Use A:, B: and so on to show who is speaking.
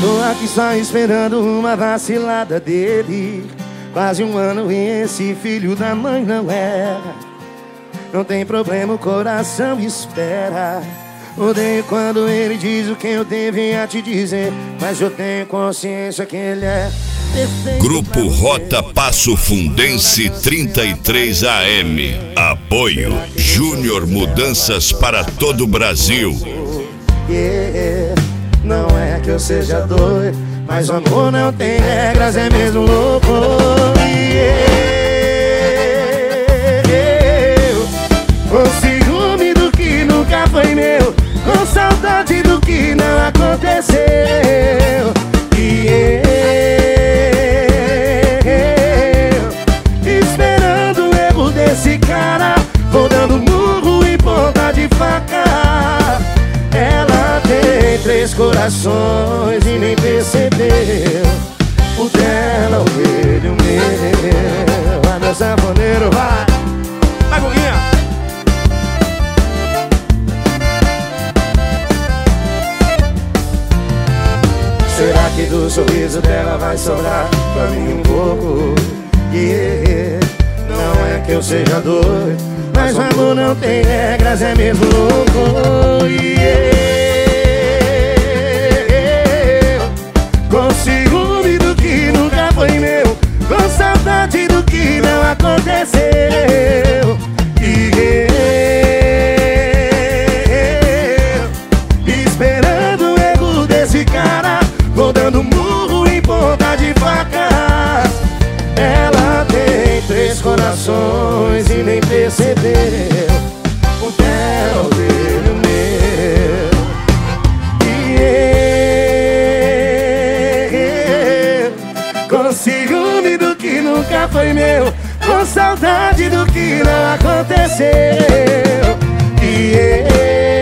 A: Tô aqui só esperando uma vacilada dele. Quase um ano e esse filho da mãe não erra. Não tem problema, o coração espera. Odeio quando ele diz o que eu devia te dizer, mas eu tenho consciência que ele é perfeito.
B: Grupo Rota Passo Fundense 33 AM. Apoio Júnior Mudanças para todo o Brasil.
A: Não é que eu seja doido, mas o amor não tem regras, é mesmo louco. Com ciúme do que nunca foi meu, com saudade do que não aconteceu. E eu, esperando o erro desse cara, vou dando murro em ponta de faca. Ela tem 3 corações e nem percebeu. O dela, o dele, o meu. Vai, meu sanfoneiro, vai. Vai, Guguinha. Será que do sorriso dela vai sobrar pra mim um pouco? Não é que eu seja doido, mas o amor não tem regras, é mesmo louco. Com ciúme do que nunca foi meu, com saudade do que não aconteceu. Esperando o erro desse cara, vou dando murro em ponta de faca. Ela tem 3 corações e nem percebeu. O dela, o dele, o meu. Com ciúme do que nunca foi meu, com saudade do que não aconteceu.